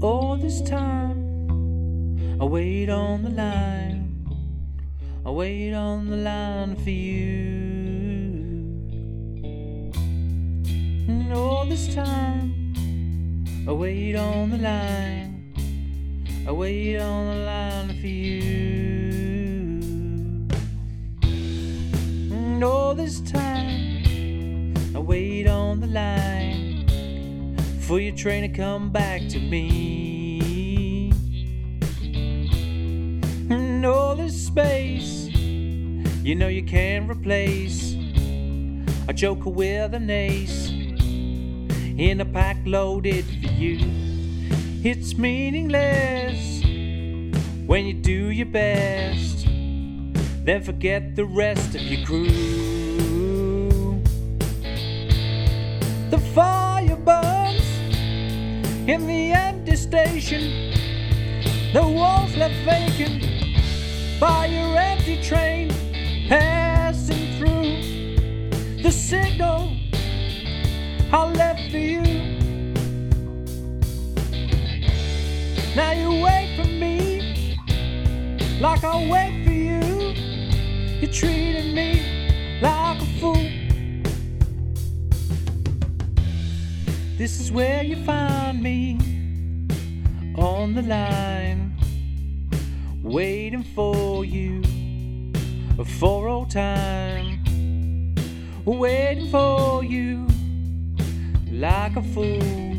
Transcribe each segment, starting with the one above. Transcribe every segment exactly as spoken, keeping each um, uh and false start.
All this time I wait on the line, I wait on the line for you. And all this time I wait on the line, I wait on the line for you. And all this time I wait on the line for your train to come back to me. And all this space, you know you can't replace a joker with an ace in a pack loaded for you. It's meaningless when you do your best, then forget the rest of your crew. The fire burns in the empty station, the walls left vacant by your empty train passing through. The signal I left for you. Now you wait for me like I wait for you. You're treating me like a fool. This is where you find me, on the line, waiting for you for old time, waiting for you like a fool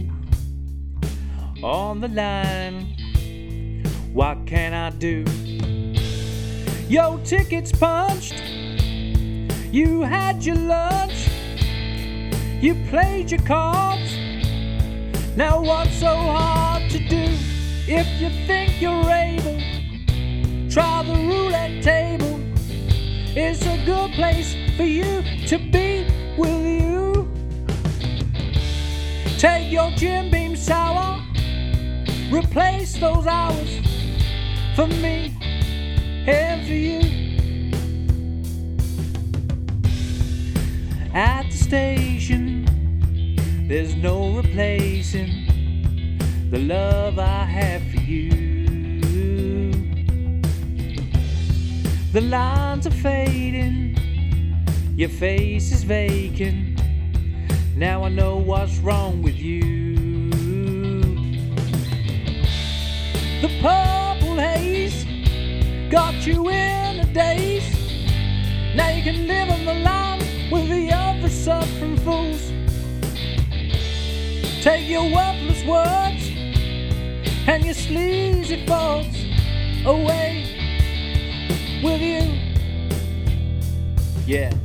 on the line. What can I do? Your ticket's punched, you had your lunch, you played your cards. Now what's so hard to do? If you think you're able, try the roulette table. It's a good place for you to be, will you? Take your Jim Beam sour, replace those hours for me and for you. At the station, there's no replacing the love I have for you. The lines are fading, your face is vacant. Now I know what's wrong with you. The purple haze got you in a daze. Now you can live on the line with the other suffering fools. Take your worthless words and your sleazy faults away with you. Yeah.